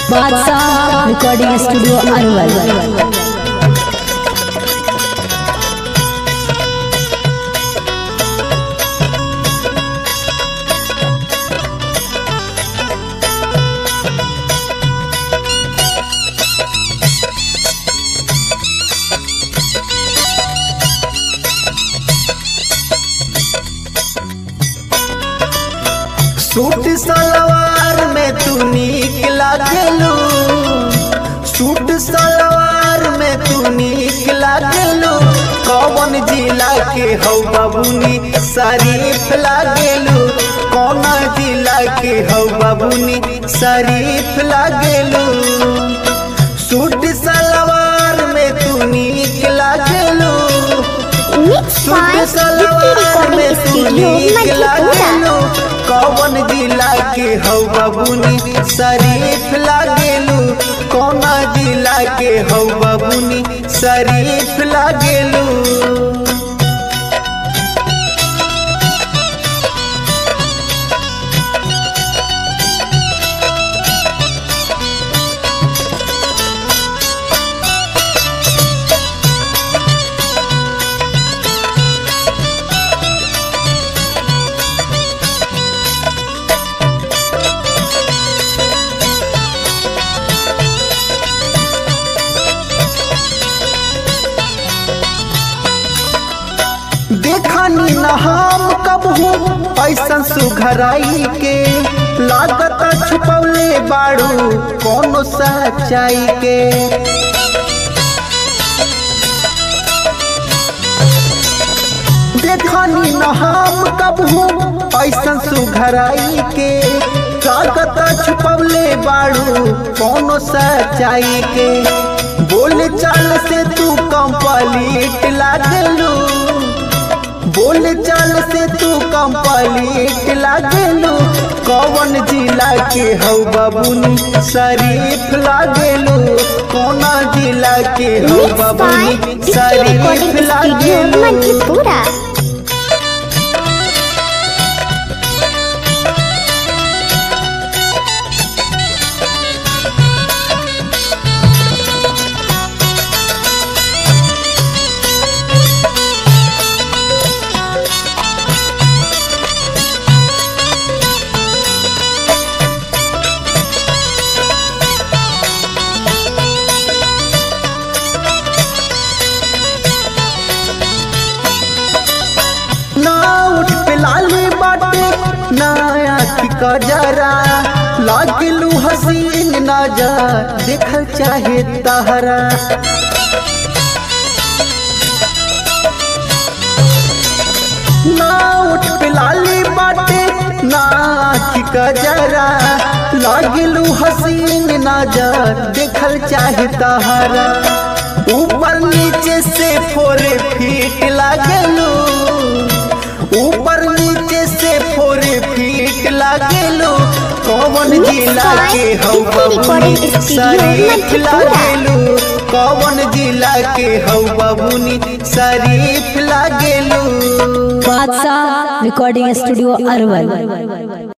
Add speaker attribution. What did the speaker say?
Speaker 1: बादशाह recording studio Arwal.
Speaker 2: Suit salwar में तू नीक लागलू, सूट सलवार में तू नीक लागलू। कौन जिला के हौ बाबूनी शरीफ लागलू, कौन जिला के हौ बाबूनी शरीफ लागलू। सूट सलवार में तू नीक लागलू, सूट सलवार में तू नीक लागलू। कौन जिला के हौ बाबूनी शरीफ लागलू, कौन जिला के हौ बाबूनी शरीफ लागलू। देखनी न हम कब हूँ ऐसन सुघराई के, लागत छुपौले बाड़ू कोनो सच्चाई के। देखनी न हम कब हूँ ऐसन सुघराई के, लागत छुपौले बाड़ू कोनो सच्चाई के। बोल चाल से तू कंप्लीट लागलू, बोल चाल से तू कंप्लीट लागलू। कौन जिला के हौ बाबूनी शरीफ लागलू, कौन जिला के हौ बाबूनी शरीफ लागलू। जरा लागलू हसीन नजर देखल चाहे तहरा। ना उठ पिलाली बाटे ना जरा, लागलू हसीन नजर देखल चाहे तहरा। ऊपर नीचे से 4 फीट लागलू, ऊपर नीचे से 4 फीट लागलू। कौन जिला के हौ बाबूनी शरीफ लागलू, कौन जिला के हौ बाबूनी शरीफ लागलू।
Speaker 1: बादशाह रिकॉर्डिंग स्टूडियो अरवल।